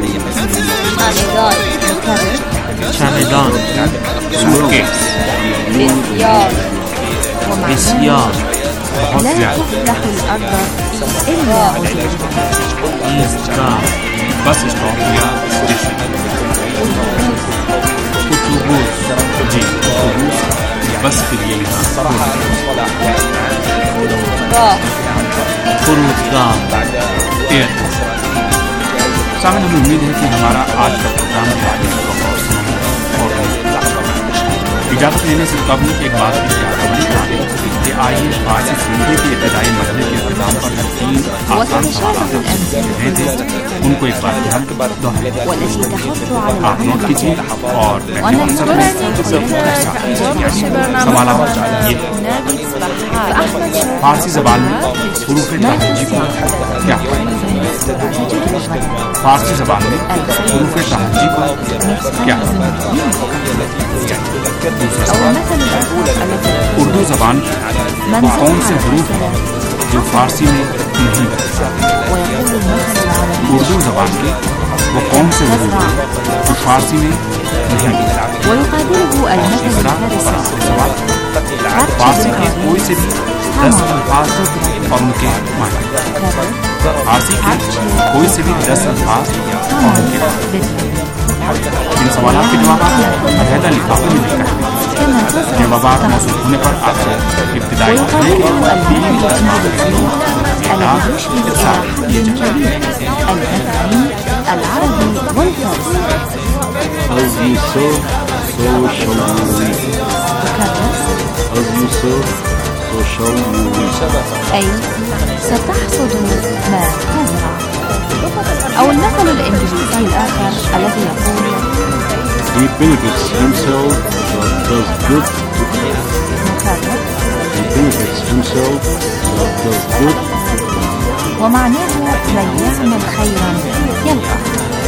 Speaker 6: چمدان
Speaker 4: چمدان سوٹکیس
Speaker 6: بسیار
Speaker 4: بسیار بہت
Speaker 8: لا
Speaker 4: زیادہ
Speaker 8: تفتح الأرض إلا
Speaker 4: ایستگاہ بس اسٹاپ یا اسٹیشن اتوبوس جی اتوبوس بس کے لیے یہاں
Speaker 6: فرودگاه
Speaker 4: فرودگاہ ایئرپورٹ. سامنے ہمیں امید ہے کہ ہمارا آج کا پروگرام تعلیم کو بہت سنو اور اجازت لینے سے قبل ایک بات کی یاد ہونے چاہیے کہ آئیے آج اس زندگی کے ابتدائی مرحلے کے اختتام پر ہر تین آسان سوالات رہے تھے ان کو ایک بار دھیان کے بعد
Speaker 8: والتي تحث على
Speaker 4: آپ نوٹ کیجیے اور سوالات یہ فارسی زبان میں حروف تہجی کو کیا فارسی زبان میں حروف تہجی کو کیا اردو زبان وہ کون سے حروف ہیں جو فارسی میں نہیں اردو زبان کے وہ کون سے حروف ہیں جو فارسی میں نہیں
Speaker 8: ويقابله المثل
Speaker 4: سوال فارسی کے کوئی سے بھی دس الفاظ اور ان کے معنی فارسی کے کوئی سے بھی دس الفاظ اور ان کے معنی. ان سوالات کے جوابات علیحدہ لفافے میں لکھا ہے
Speaker 7: धन्यवाद मौजूद होने पर आपसे इब्तिदाई
Speaker 8: العربي والفارسي.
Speaker 10: As you sow, so shall you reap. As you sow, so shall you reap.
Speaker 8: أي ستحصد ما تزرع. أو المثل الإنجليزي الآخر الذي يقول
Speaker 10: He benefits himself that does good to others. He benefits himself that does good to others.
Speaker 8: ومعناه من يعمل خيرا يلقى.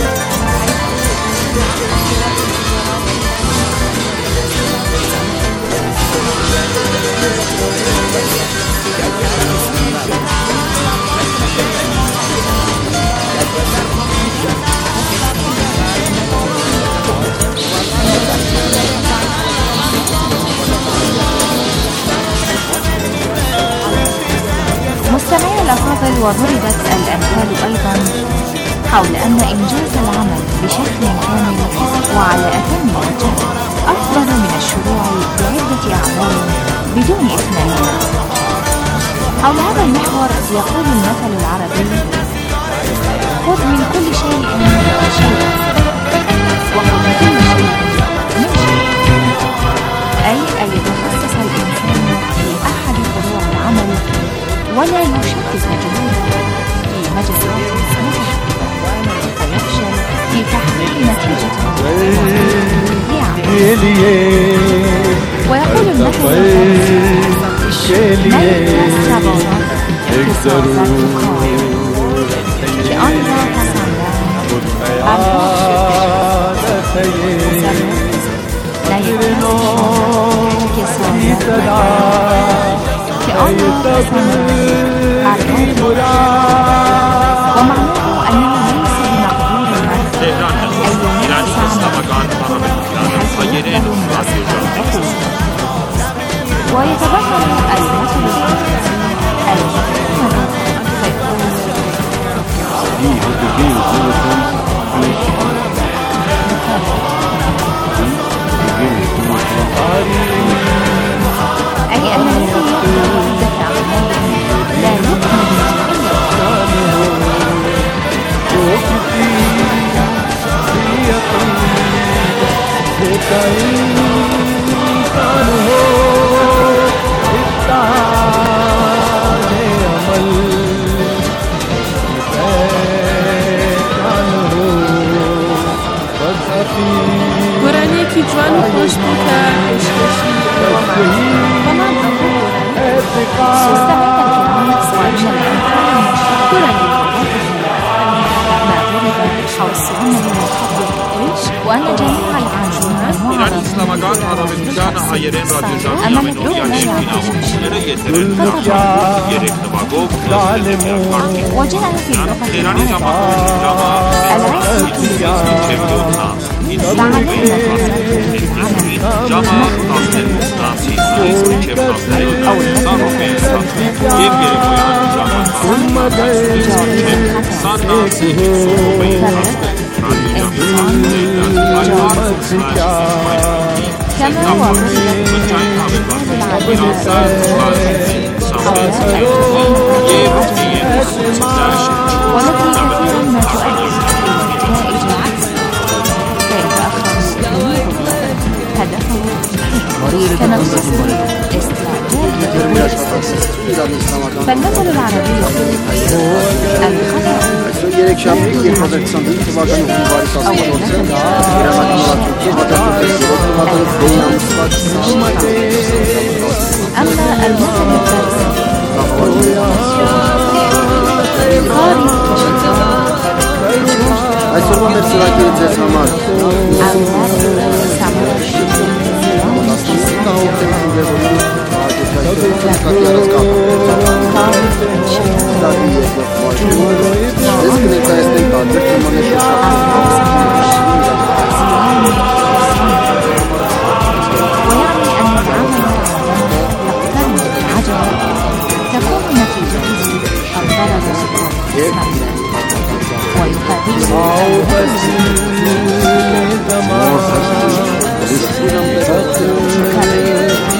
Speaker 8: مستمعي الأفاضل، وضربت الأمثال أيضا حول أن إنجاز العمل بشكل كامل وعلى أتم وجه أفضل من الشروع بعدة أعمال بدون إثنين. حول هذا المحور يقول المثل العربي: خذ من كل شيء شيء وخذ من كل شيء من شيء. أي أن يتخصص الإنسان في أحد فروع العمل ولا يشتت جهوده في مجالات مختلفة فيفشل في تحقيق نتيجة ويقول المثل ومعناه أنه ليس بمقدور المرء أن ينسى ويتبخر المثل أي أن الذي يقدر الدفع لا يكمل
Speaker 5: گۆرانێکی جوان و خۆش بوو کە پێشکەشی بەڵام
Speaker 8: وأن جميع العاملين أمام الدولة وجاء في اللغة كما والتي كثيرا ما تؤدي نتائج عكس فيتأخر هدفه كنفسه استعجال فالمثل العربي يقول الخطأ أما المثل الفارسي ويقابله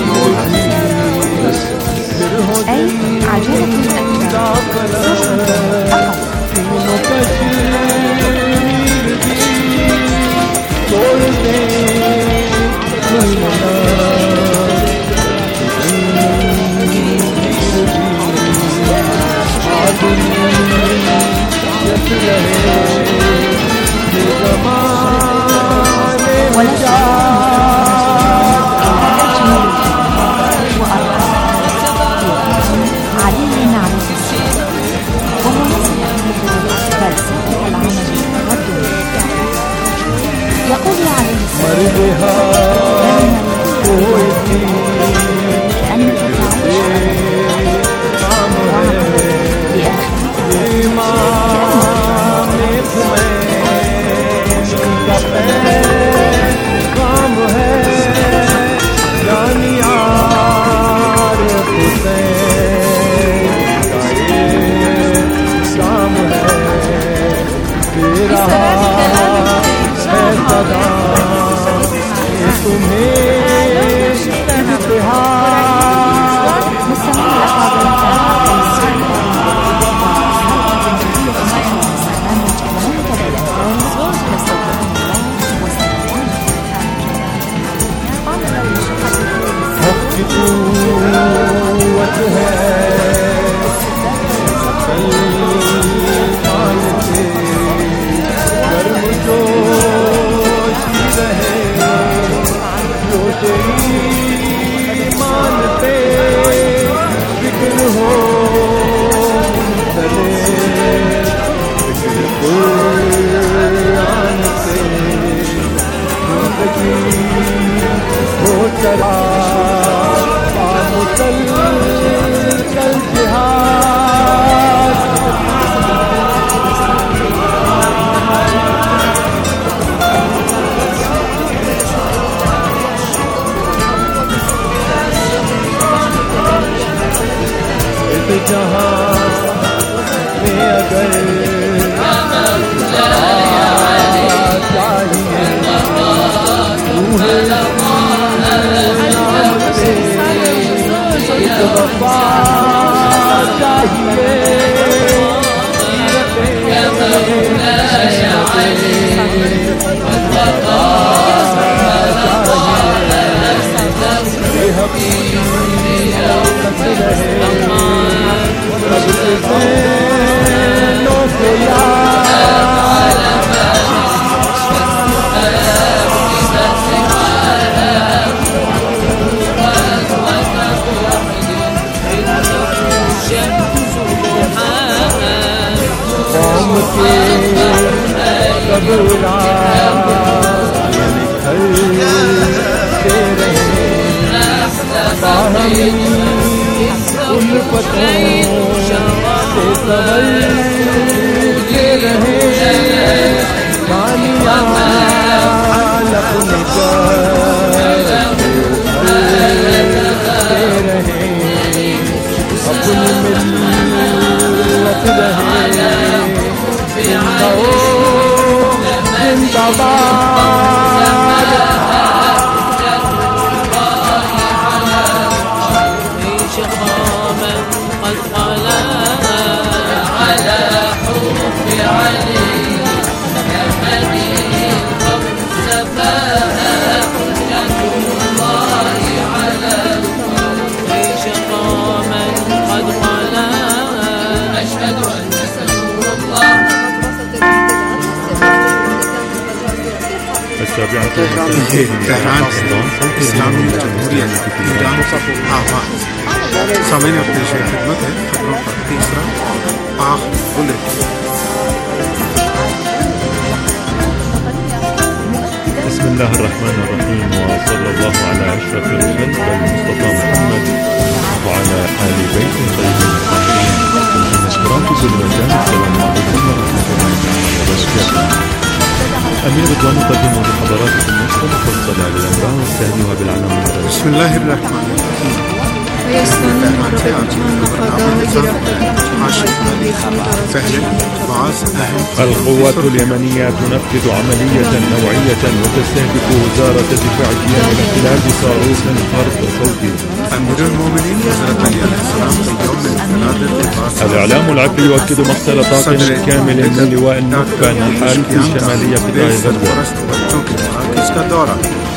Speaker 2: بسم الله الرحمن الرحيم
Speaker 1: القوات اليمنية تنفذ عملية نوعية وتستهدف وزارة دفاع كيان الاحتلال بصاروخ فرد صوتي.
Speaker 2: أمير المؤمنين حضرة علي عليه السلام في يوم الثلاثاء.
Speaker 1: الإعلام العبري يؤكد مقتل طاقم كامل من لواء النخبة نحال في شمالية قطاع غزة.